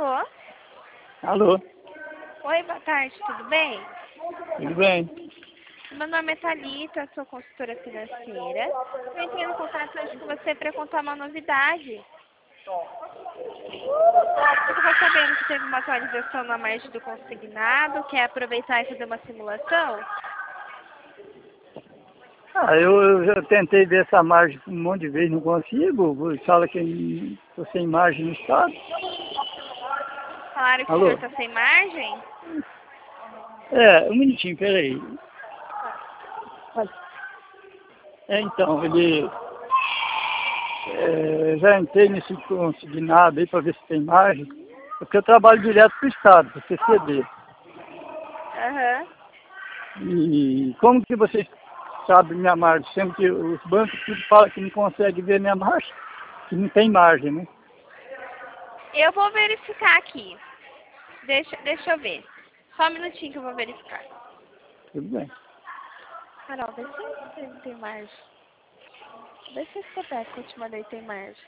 Alô? Alô, Oi, boa tarde, tudo bem? tudo bem? Meu nome é Thalita, sou consultora financeira. Eu entrei em contato hoje com você para contar uma novidade. Você ficou sabendo que teve uma atualização na margem do consignado, quer aproveitar e fazer uma simulação? Eu já tentei ver essa margem um monte de vezes, não consigo. Fala que estou sem margem no estado. Falaram que o Alô? senhor está sem margem? Um minutinho, peraí. Então, já entrei nesse consignado aí para ver se tem margem, porque eu trabalho direto para o estado, para o CCD. Aham. E como que vocês sabem minha margem, sendo que os bancos tudo falam que não conseguem ver minha margem, que não tem margem, né? Eu vou verificar aqui. Deixa eu ver. Só um minutinho que eu vou verificar. Tudo bem. Carol, vê se ele tem margem. Vê se esse coteco que eu te mandei tem margem.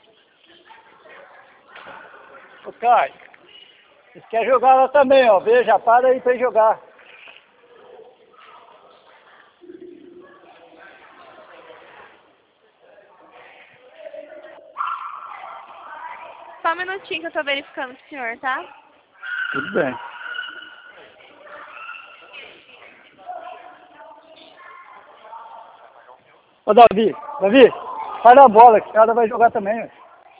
Ô, Caio, vocês querem jogar lá também, ó. Veja, para aí pra jogar. Só um minutinho que eu tô verificando pro senhor, tá? Tudo bem. Ô, Davi, sai da bola, que o cara vai jogar também, ó.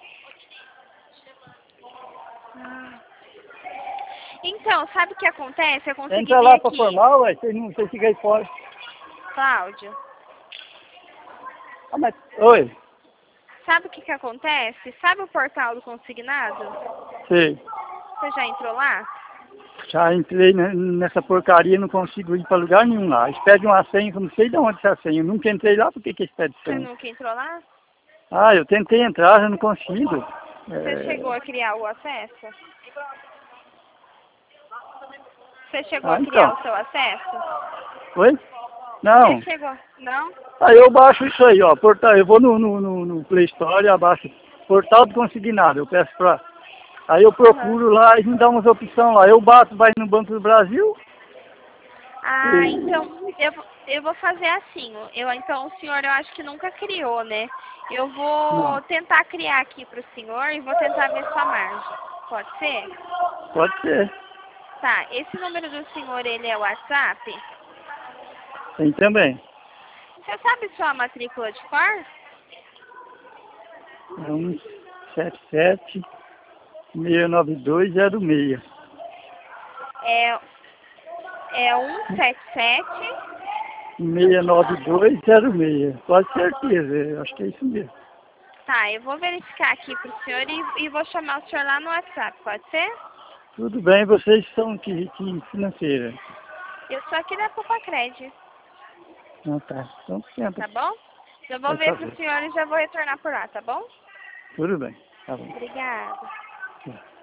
Então, sabe o que acontece? Eu consegui Entra ver lá pra aqui. formar, ué, vocês ficam aí fora. Cláudio, Ah, mas... Oi, sabe o que acontece? Sabe o portal do consignado? sei. Você já entrou lá? Já entrei nessa porcaria, não consigo ir pra lugar nenhum lá. Eles pedem uma senha, que eu não sei de onde é essa senha. Eu nunca entrei lá, por que eles pedem Você senha? nunca entrou lá? Ah, eu tentei entrar, já não consigo. Você chegou a criar o acesso? Você chegou a criar Então. o seu acesso? Oi? Não. Você chegou? Não? Aí eu baixo isso aí, ó. Portal, eu vou no Play Store e abaixo Portal do Consignado. Eu peço pra. Aí eu Aham. procuro lá e me dá umas opções lá. Eu bato, vai no Banco do Brasil. Ah, E... então eu vou fazer assim. Então o senhor eu acho que nunca criou, né? Eu Não, vou tentar criar aqui pro senhor e vou tentar ver sua margem. Pode ser? pode ser. Tá, esse número do senhor, ele é o WhatsApp? Tem também. Você sabe sua matrícula de cor? É 177-69206. É 177. 69206. Pode certeza, eu acho que é isso mesmo. Tá, eu vou verificar aqui pro senhor e vou chamar o senhor lá no WhatsApp, pode ser? Tudo bem, vocês são que financeira. Eu sou aqui da Popacred, Ah, tá. Então tenta. tá bom? Eu vou Por ver pro favor. senhor e já vou retornar por lá, tá bom? Tudo bem. Tá bom. Obrigada. Tchau.